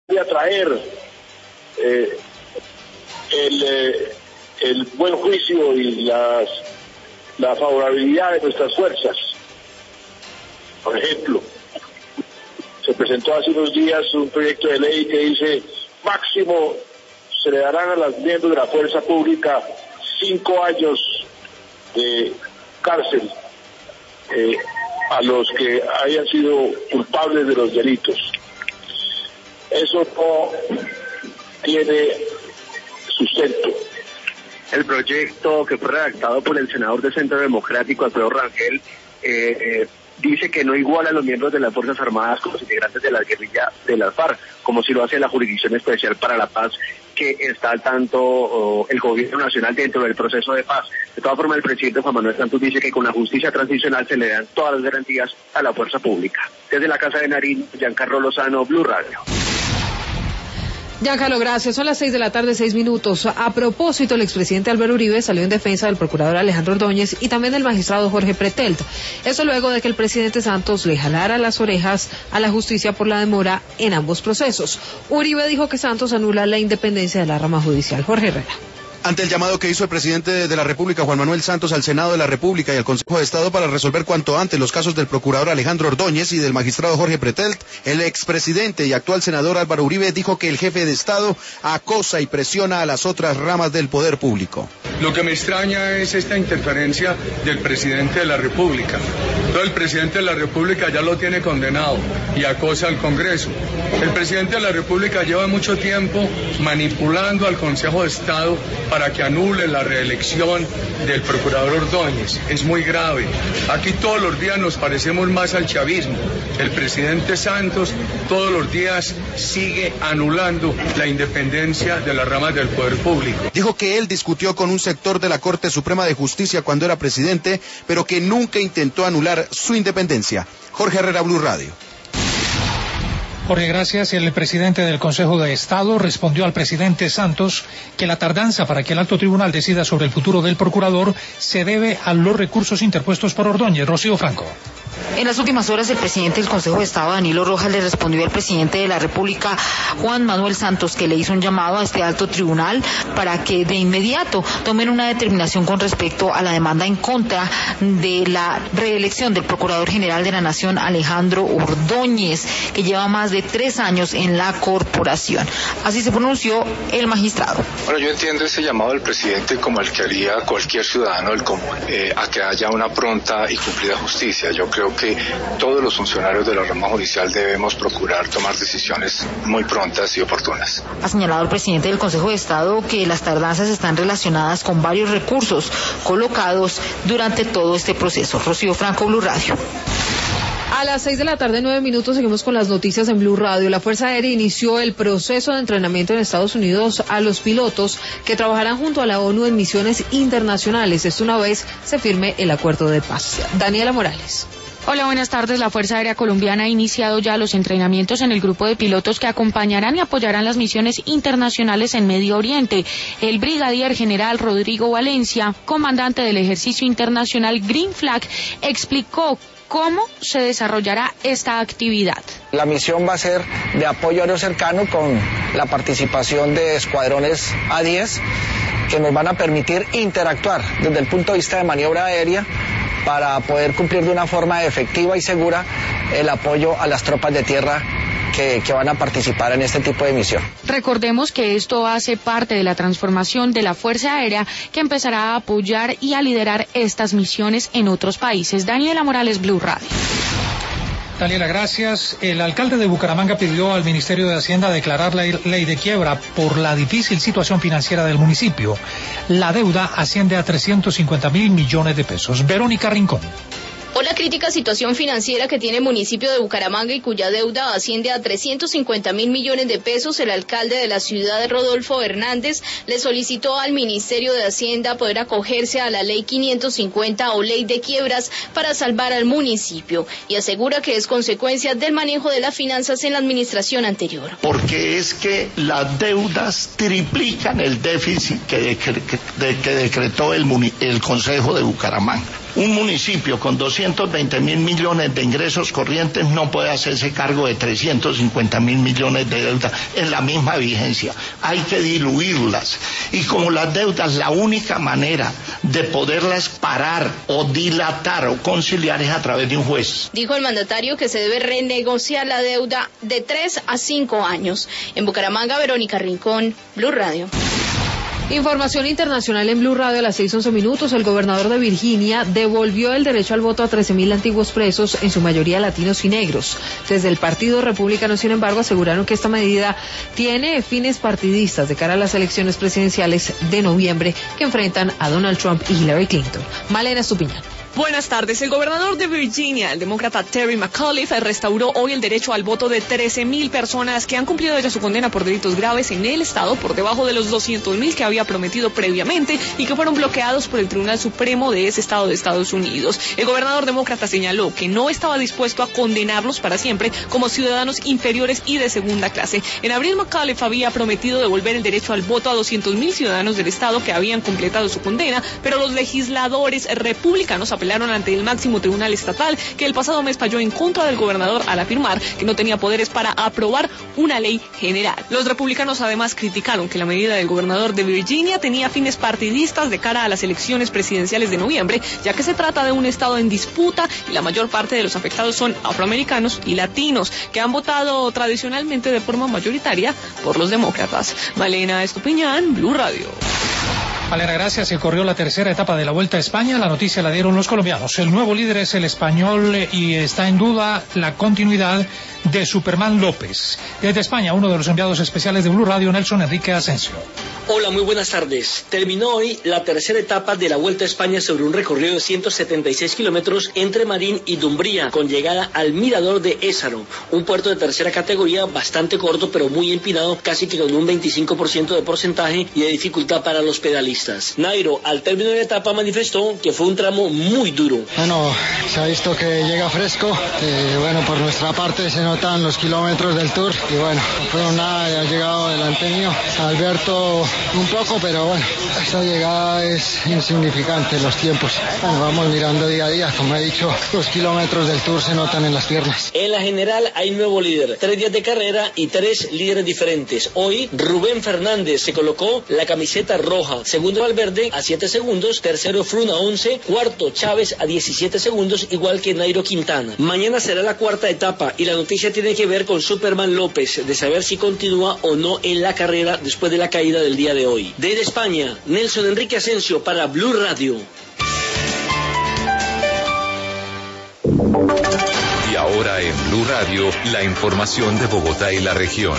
de atraer el buen juicio y la favorabilidad de nuestras fuerzas. Por ejemplo, se presentó hace unos días un proyecto de ley que dice máximo se le darán a los miembros de la fuerza pública 5 años de cárcel a los que hayan sido culpables de los delitos. Eso no tiene sustento. El proyecto que fue redactado por el senador de Centro Democrático, Alfredo Rangel, dice que no iguala a los miembros de las Fuerzas Armadas con los integrantes de la guerrilla de las FARC, como si lo hace la Jurisdicción Especial para la Paz, que está al tanto el gobierno nacional dentro del proceso de paz. De todas formas, el presidente Juan Manuel Santos dice que con la justicia transicional se le dan todas las garantías a la fuerza pública. Desde la Casa de Nariño, Giancarlo Lozano, Blue Radio. Giancarlo, gracias. Son las 6:06 p.m. A propósito, el expresidente Álvaro Uribe salió en defensa del procurador Alejandro Ordóñez y también del magistrado Jorge Pretelt. Eso luego de que el presidente Santos le jalara las orejas a la justicia por la demora en ambos procesos. Uribe dijo que Santos anula la independencia de la rama judicial. Jorge Herrera. Ante el llamado que hizo el presidente de la República, Juan Manuel Santos, al Senado de la República y al Consejo de Estado para resolver cuanto antes los casos del procurador Alejandro Ordóñez y del magistrado Jorge Pretelt, el expresidente y actual senador Álvaro Uribe dijo que el jefe de Estado acosa y presiona a las otras ramas del poder público. Lo que me extraña es esta interferencia del presidente de la República. Todo el presidente de la República ya lo tiene condenado y acosa al Congreso. El presidente de la República lleva mucho tiempo manipulando al Consejo de Estado para que anule la reelección del procurador Ordóñez. Es muy grave. Aquí todos los días nos parecemos más al chavismo. El presidente Santos todos los días sigue anulando la independencia de las ramas del poder público. Dijo que él discutió con un sector de la Corte Suprema de Justicia cuando era presidente, pero que nunca intentó anular su independencia. Jorge Herrera, Blue Radio. Jorge, gracias. El presidente del Consejo de Estado respondió al presidente Santos que la tardanza para que el alto tribunal decida sobre el futuro del procurador se debe a los recursos interpuestos por Ordóñez. Rocío Franco. En las últimas horas, el presidente del Consejo de Estado, Danilo Rojas, le respondió al presidente de la República, Juan Manuel Santos, que le hizo un llamado a este alto tribunal para que de inmediato tomen una determinación con respecto a la demanda en contra de la reelección del Procurador General de la Nación, Alejandro Ordóñez, que lleva más de 3 años en la corporación. Así se pronunció el magistrado. Bueno, yo entiendo ese llamado del presidente como el que haría cualquier ciudadano del común, a que haya una pronta y cumplida justicia. Yo creo que todos los funcionarios de la rama judicial debemos procurar tomar decisiones muy prontas y oportunas. Ha señalado el presidente del Consejo de Estado que las tardanzas están relacionadas con varios recursos colocados durante todo este proceso. Rocío Franco, Blue Radio. A las 6:09 p.m. seguimos con las noticias en Blue Radio. La Fuerza Aérea inició el proceso de entrenamiento en Estados Unidos a los pilotos que trabajarán junto a la ONU en misiones internacionales. Esto una vez se firme el acuerdo de paz. Daniela Morales. Hola, buenas tardes. La Fuerza Aérea Colombiana ha iniciado ya los entrenamientos en el grupo de pilotos que acompañarán y apoyarán las misiones internacionales en Medio Oriente. El brigadier general Rodrigo Valencia, comandante del ejercicio internacional Green Flag, explicó cómo se desarrollará esta actividad. La misión va a ser de apoyo aéreo cercano con la participación de escuadrones A-10 que nos van a permitir interactuar desde el punto de vista de maniobra aérea para poder cumplir de una forma efectiva y segura el apoyo a las tropas de tierra que van a participar en este tipo de misión. Recordemos que esto hace parte de la transformación de la Fuerza Aérea que empezará a apoyar y a liderar estas misiones en otros países. Daniela Morales, Blue Radio. Daniela, gracias. El alcalde de Bucaramanga pidió al Ministerio de Hacienda declarar la ley de quiebra por la difícil situación financiera del municipio. La deuda asciende a 350.000 millones de pesos. Verónica Rincón. Por la crítica situación financiera que tiene el municipio de Bucaramanga y cuya deuda asciende a 350.000 millones de pesos, el alcalde de la ciudad, Rodolfo Hernández, le solicitó al Ministerio de Hacienda poder acogerse a la ley 550 o ley de quiebras para salvar al municipio, y asegura que es consecuencia del manejo de las finanzas en la administración anterior. Porque es que las deudas triplican el déficit que decretó el Consejo de Bucaramanga. Un municipio con 220.000 millones de ingresos corrientes no puede hacerse cargo de 350.000 millones de deuda en la misma vigencia. Hay que diluirlas. Y como las deudas, la única manera de poderlas parar o dilatar o conciliar es a través de un juez. Dijo el mandatario que se debe renegociar la deuda de 3 a 5 años. En Bucaramanga, Verónica Rincón, Blue Radio. Información internacional en Blue Radio a las 6:11. El gobernador de Virginia devolvió el derecho al voto a 13.000 antiguos presos, en su mayoría latinos y negros. Desde el Partido Republicano, sin embargo, aseguraron que esta medida tiene fines partidistas de cara a las elecciones presidenciales de noviembre que enfrentan a Donald Trump y Hillary Clinton. Malena Estupiñán. Buenas tardes. El gobernador de Virginia, el demócrata Terry McAuliffe, restauró hoy el derecho al voto de 13.000 personas que han cumplido ya su condena por delitos graves en el estado, por debajo de los 200.000 que había prometido previamente y que fueron bloqueados por el Tribunal Supremo de ese estado de Estados Unidos. El gobernador demócrata señaló que no estaba dispuesto a condenarlos para siempre como ciudadanos inferiores y de segunda clase. En abril, McAuliffe había prometido devolver el derecho al voto a 200.000 ciudadanos del estado que habían completado su condena, pero los legisladores republicanos apelaron ante el máximo tribunal estatal, que el pasado mes falló en contra del gobernador al afirmar que no tenía poderes para aprobar una ley general. Los republicanos además criticaron que la medida del gobernador de Virginia tenía fines partidistas de cara a las elecciones presidenciales de noviembre, ya que se trata de un estado en disputa y la mayor parte de los afectados son afroamericanos y latinos, que han votado tradicionalmente de forma mayoritaria por los demócratas. Malena Estupiñán, Blue Radio. Valera, gracias. Se corrió la tercera etapa de la Vuelta a España. La noticia la dieron los colombianos. El nuevo líder es el español y está en duda la continuidad de Superman López. Desde España, uno de los enviados especiales de Blue Radio, Nelson Enrique Asensio. Hola, muy buenas tardes. Terminó hoy la tercera etapa de la Vuelta a España sobre un recorrido de 176 kilómetros entre Marín y Dumbría, con llegada al Mirador de Ézaro, un puerto de tercera categoría bastante corto pero muy empinado, casi que con un 25% de porcentaje y de dificultad para los pedalistas. Nairo, al término de la etapa, manifestó que fue un tramo muy duro. Bueno, se ha visto que llega fresco, por nuestra parte se notan los kilómetros del Tour y bueno, no fueron nada, ha llegado delante mío Alberto un poco, pero bueno, esta llegada es insignificante, los tiempos. Bueno, vamos mirando día a día, como he dicho, los kilómetros del Tour se notan en las piernas. En la general hay nuevo líder, 3 días de carrera y 3 líderes diferentes. Hoy Rubén Fernández se colocó la camiseta roja, segundo Valverde a 7 segundos, tercero Froome a 11, cuarto Chávez a 17 segundos, igual que Nairo Quintana. Mañana será la cuarta etapa y la noticia tiene que ver con Superman López, de saber si continúa o no en la carrera después de la caída del día de hoy. Desde España, Nelson Enrique Asensio para Blue Radio. Y ahora en Blue Radio, la información de Bogotá y la región.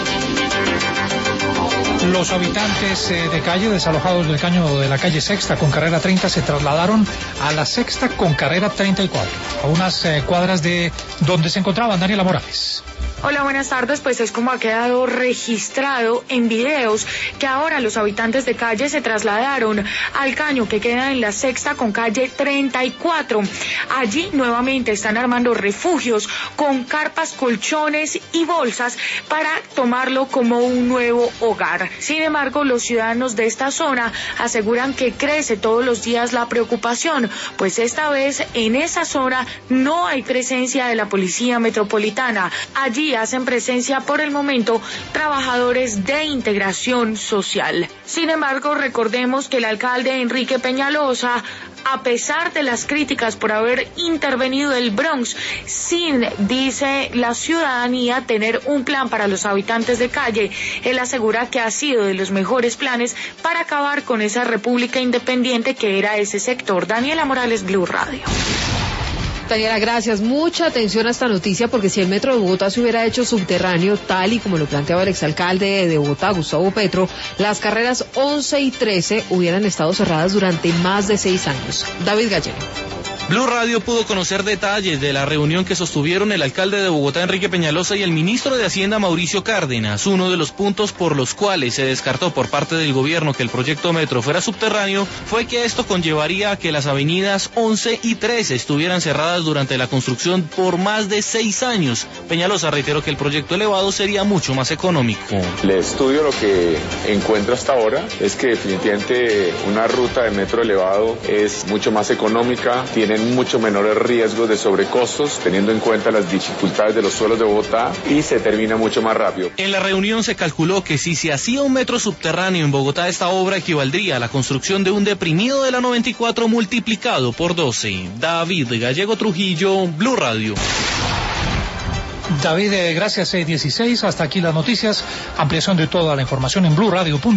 Los habitantes de calle desalojados del caño de la calle Sexta con carrera 30 se trasladaron a la Sexta con carrera 34, a unas cuadras de donde se encontraban. Daniela Morales. Hola, buenas tardes. Pues es como ha quedado registrado en videos que ahora los habitantes de calle se trasladaron al caño que queda en la Sexta con calle 34. Allí nuevamente están armando refugios con carpas, colchones y bolsas para tomarlo como un nuevo hogar. Sin embargo, los ciudadanos de esta zona aseguran que crece todos los días la preocupación, pues esta vez en esa zona no hay presencia de la Policía Metropolitana. Allí hacen presencia por el momento trabajadores de integración social. Sin embargo, recordemos que el alcalde Enrique Peñalosa, a pesar de las críticas por haber intervenido el Bronx, sin, dice la ciudadanía, tener un plan para los habitantes de calle, él asegura que ha sido de los mejores planes para acabar con esa república independiente que era ese sector. Daniela Morales, Blue Radio. Daniela, gracias. Mucha atención a esta noticia, porque si el metro de Bogotá se hubiera hecho subterráneo, tal y como lo planteaba el exalcalde de Bogotá, Gustavo Petro, las carreras 11 y 13 hubieran estado cerradas durante más de 6 años. David Gallego. Blue Radio pudo conocer detalles de la reunión que sostuvieron el alcalde de Bogotá, Enrique Peñalosa, y el ministro de Hacienda, Mauricio Cárdenas. Uno de los puntos por los cuales se descartó por parte del gobierno que el proyecto Metro fuera subterráneo fue que esto conllevaría a que las avenidas 11 y 13 estuvieran cerradas durante la construcción por más de 6 años. Peñalosa reiteró que el proyecto elevado sería mucho más económico. El estudio lo que encuentro hasta ahora es que definitivamente una ruta de metro elevado es mucho más económica, tiene mucho menores riesgos de sobrecostos, teniendo en cuenta las dificultades de los suelos de Bogotá, y se termina mucho más rápido. En la reunión se calculó que si se hacía un metro subterráneo en Bogotá, esta obra equivaldría a la construcción de un deprimido de la 94 multiplicado por 12. David Gallego Trujillo, Blue Radio. David, gracias. 6:16. Hasta aquí las noticias. Ampliación de toda la información en BlueRadio.com.